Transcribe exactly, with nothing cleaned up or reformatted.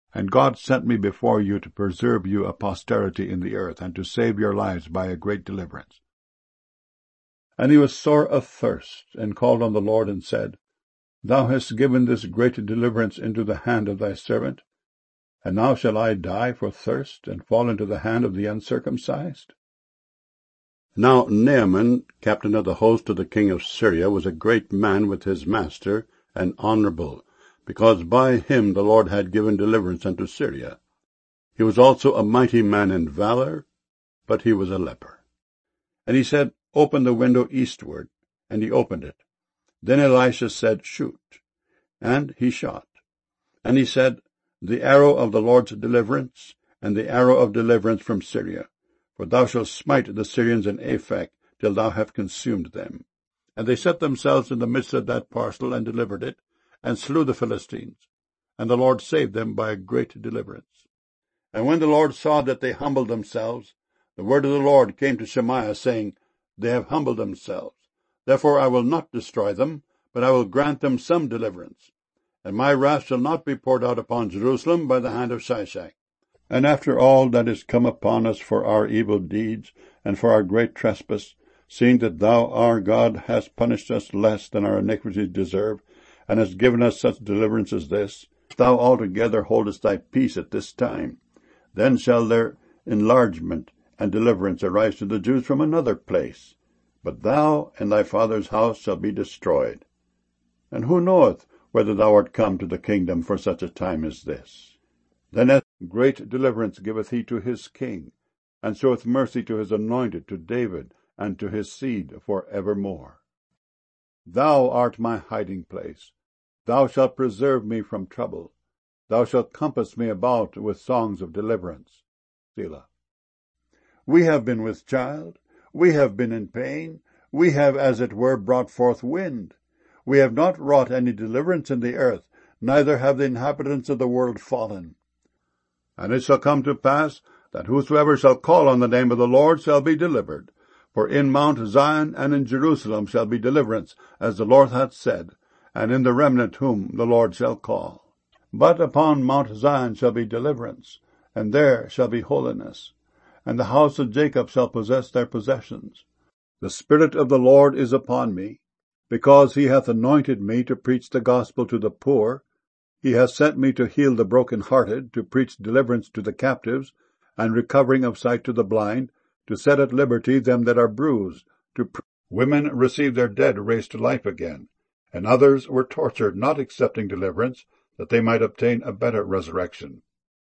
And God sent me before you to preserve you a posterity in the earth, and to save your lives by a great deliverance. And he was sore athirst, and called on the Lord, and said, Thou hast given this great deliverance into the hand of thy servant, and now shall I die for thirst, and fall into the hand of the uncircumcised? Now Naaman, captain of the host of the king of Syria, was a great man with his master, and honorable, because by him the Lord had given deliverance unto Syria. He was also a mighty man in valor, but he was a leper. And he said, Open the window eastward. And he opened it. Then Elisha said, Shoot. And he shot. And he said, The arrow of the Lord's deliverance, and the arrow of deliverance from Syria. For thou shalt smite the Syrians in Aphek, till thou have consumed them. And they set themselves in the midst of that parcel, and delivered it, and slew the Philistines. And the Lord saved them by a great deliverance. And when the Lord saw that they humbled themselves, the word of the Lord came to Shemaiah, saying, They have humbled themselves. Therefore I will not destroy them, but I will grant them some deliverance. And my wrath shall not be poured out upon Jerusalem by the hand of Shishak. And after all that is come upon us for our evil deeds, and for our great trespass, seeing that thou, our God, hast punished us less than our iniquities deserve, and hast given us such deliverance as this, if thou altogether holdest thy peace at this time, then shall their enlargement and deliverance arise to the Jews from another place. But thou and thy father's house shall be destroyed. And who knoweth whether thou art come to the kingdom for such a time as this? Then great deliverance giveth he to his king, and showeth mercy to his anointed, to David, and to his seed for evermore. Thou art my hiding place. Thou shalt preserve me from trouble. Thou shalt compass me about with songs of deliverance. Selah. We have been with child. We have been in pain. We have, as it were, brought forth wind. We have not wrought any deliverance in the earth, neither have the inhabitants of the world fallen. And it shall come to pass that whosoever shall call on the name of the Lord shall be delivered. For in Mount Zion and in Jerusalem shall be deliverance, as the Lord hath said, and in the remnant whom the Lord shall call. But upon Mount Zion shall be deliverance, and there shall be holiness, and the house of Jacob shall possess their possessions. The Spirit of the Lord is upon me, because he hath anointed me to preach the gospel to the poor. He hath sent me to heal the broken-hearted, to preach deliverance to the captives, and recovering of sight to the blind, to set at liberty them that are bruised, to pr- women receive their dead raised to life again, and others were tortured, not accepting deliverance, that they might obtain a better resurrection.